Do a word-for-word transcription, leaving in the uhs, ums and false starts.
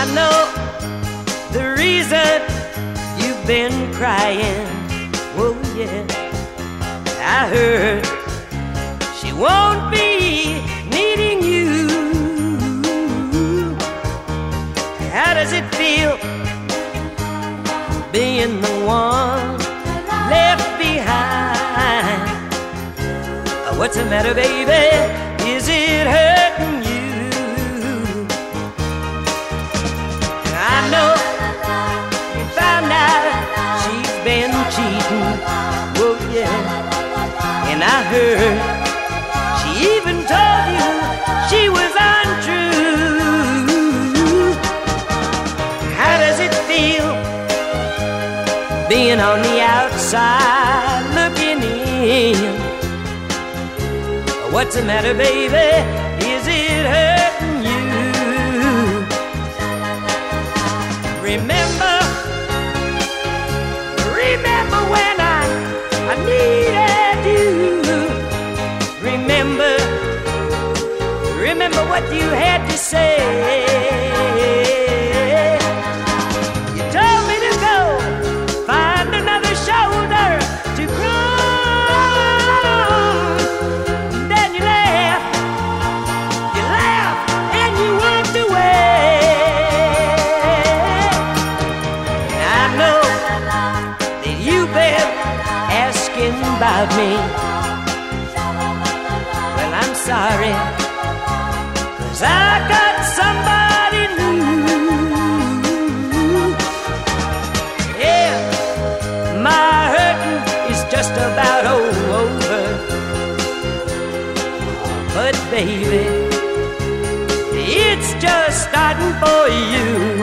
I know the reason you've been crying. Oh yeah, I heard she won't be needing you. How does it feel being the one left behind? What's the matter, baby? Is it hurting you? I know you found out she's been cheating. Oh yeah, and I heard she even told you she was untrue. How does it feel being on the outside looking in? What's the matter, baby? Is it hurting you? Remember, remember when I, I needed you. Remember, remember what you had to say. You told me to go find another shoulder to cry. Then you laughed, you laughed, and you walked away. I know that you've been asking about me. Well, I'm sorry, 'cause I got somebody new. Yeah, my hurting is just about over. But baby, it's just starting for you.